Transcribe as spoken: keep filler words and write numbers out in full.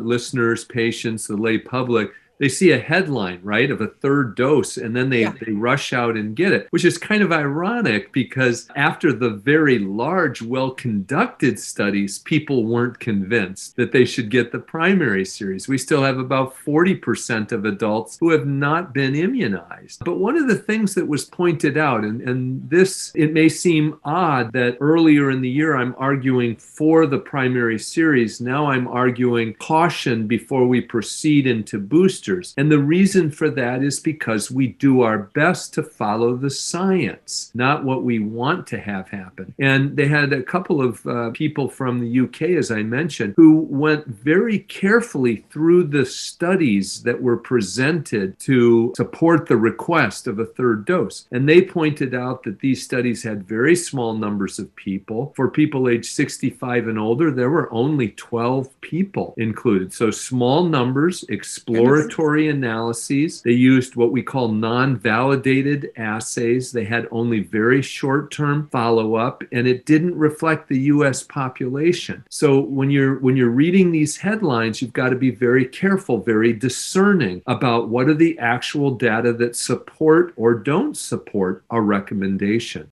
listeners, patients, the lay public, they see a headline, right, of a third dose, and then they, Yeah. they rush out and get it, which is kind of ironic because after the very large, well-conducted studies, people weren't convinced that they should get the primary series. We still have about forty percent of adults who have not been immunized. But one of the things that was pointed out, and, and this, it may seem odd that earlier in the year I'm arguing for the primary series. Now I'm arguing caution before we proceed into boosters. And the reason for that is because we do our best to follow the science, not what we want to have happen. And they had a couple of uh, people from the U K, as I mentioned, who went very carefully through the studies that were presented to support the request of a third dose. And they pointed out that these studies had very small numbers of people. For people age sixty-five and older, there were only twelve people included. So small numbers, exploratory analyses. They used what we call non-validated assays. They had only very short-term follow-up, and it didn't reflect the U S population. So when you're when you're reading these headlines, you've got to be very careful, very discerning about what are the actual data that support or don't support a recommendation.